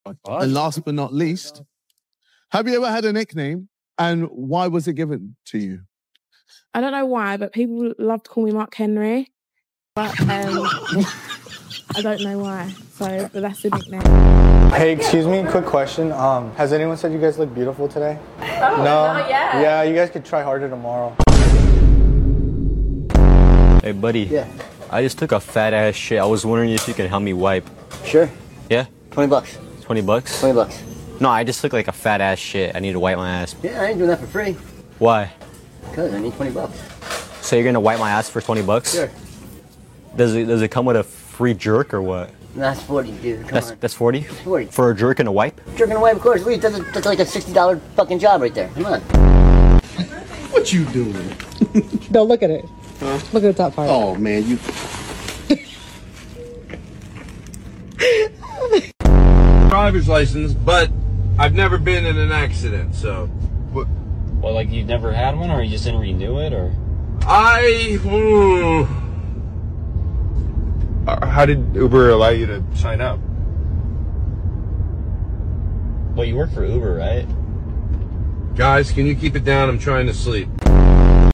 And last but not least, have you ever had a nickname and why was it given to you? I don't know why, but people love to call me Mark Henry. But I don't know why. So, but that's the nickname. Hey, excuse me, quick question. Has anyone said you guys look beautiful today? Oh, No? not yet. Yeah, you guys could try harder tomorrow. Hey, buddy. Yeah. I just took a fat ass shit. I was wondering if you can help me wipe. Sure. Yeah? $20. 20 bucks? $20. No, I just took like a fat ass shit. I need to wipe my ass. Yeah, I ain't doing that for free. Why? Because I need $20. So you're gonna wipe my ass for 20 bucks? Sure. Does it come with a free jerk or what? That's 40, dude. Come on. That's 40? 40. For a jerk and a wipe? Jerking away, of course. Wait, that's like a $60 fucking job right there. Come on. What you doing? No, look at it. Huh? Look at the top part. Oh, man, you... Driver's license, but I've never been in an accident, so... Well, like you've never had one, or you just didn't renew it, or? How did Uber allow you to sign up? Well, you work for Uber, right? Guys, can you keep it down? I'm trying to sleep.